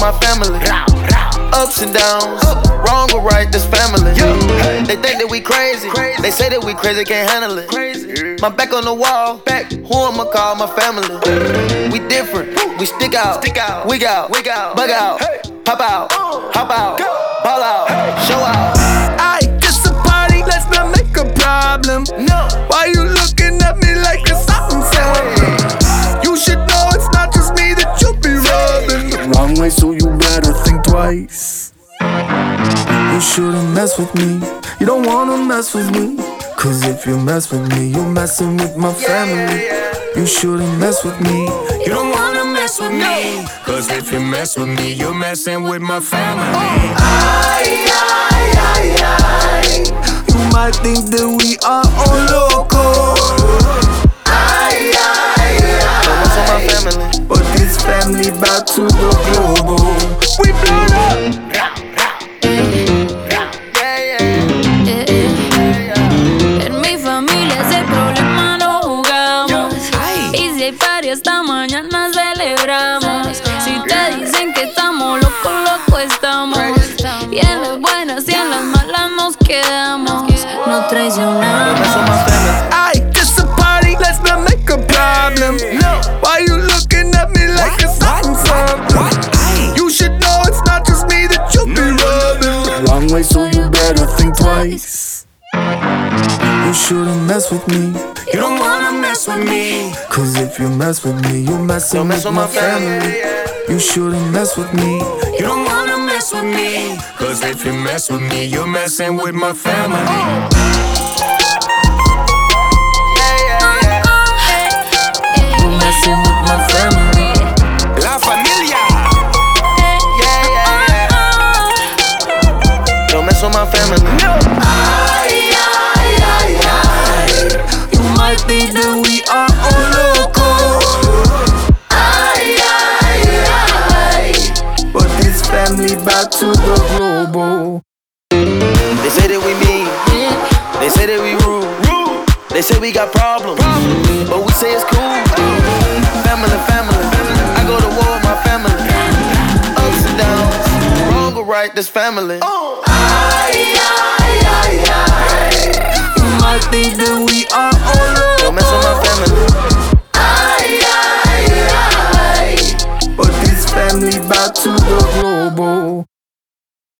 my family. Ups and downs, wrong or right, this family. They think that we crazy. They say that we crazy, can't handle it. My back on the wall, who I'ma call my family? We different, we stick out, wig out, bug out, pop out, hop out, ball out, show out. Aye, it's a party, let's not make a problem. No, Why you looking at me like it's something? You should know it's not just me that you be rubbing the wrong way, so you better think twice. You shouldn't mess with me. You don't wanna mess with me. Cause if you mess with me, you're messing with my family. You shouldn't mess with me. You don't wanna mess with me. Cause if you mess with me, you're messing with my family. Aye, aye, aye, aye. You might think that we are all loco. Aye, aye, aye. family. But this family bout to go global. We blow up. En mi familia ese problema no jugamos. Y si hay party esta mañana celebramos. Si te dicen que estamos locos, locos estamos. Y en las buenas y en las malas nos quedamos. No traicionamos. Aye, it's a party, let's not make a problem. Why you looking at me like it's something? You should know it's not just me that you be rubbing. Wrong way, so you better think twice. You shouldn't mess with me. You don't wanna mess with me. Cause if you mess with me, you're messing with my family. You shouldn't mess with me. You don't wanna mess with me. Cause if you mess with me, you're messing with my family. Messing with my family. La familia. Don't mess with my family. No. Ay, ay, ay, ay. You might think that we are all loco. Ay, ay, ay. But this family bout to go global. They say that we mean. They say that we rude. They say we got problems, but we say it's cool. Family, family. I go to war with my family. Ups and downs, wrong or right, this family. Ay, ay, ay, ay. You might think that we are all loco. Don't mess with my family. Ay, ay, ay. But this family bout to go global.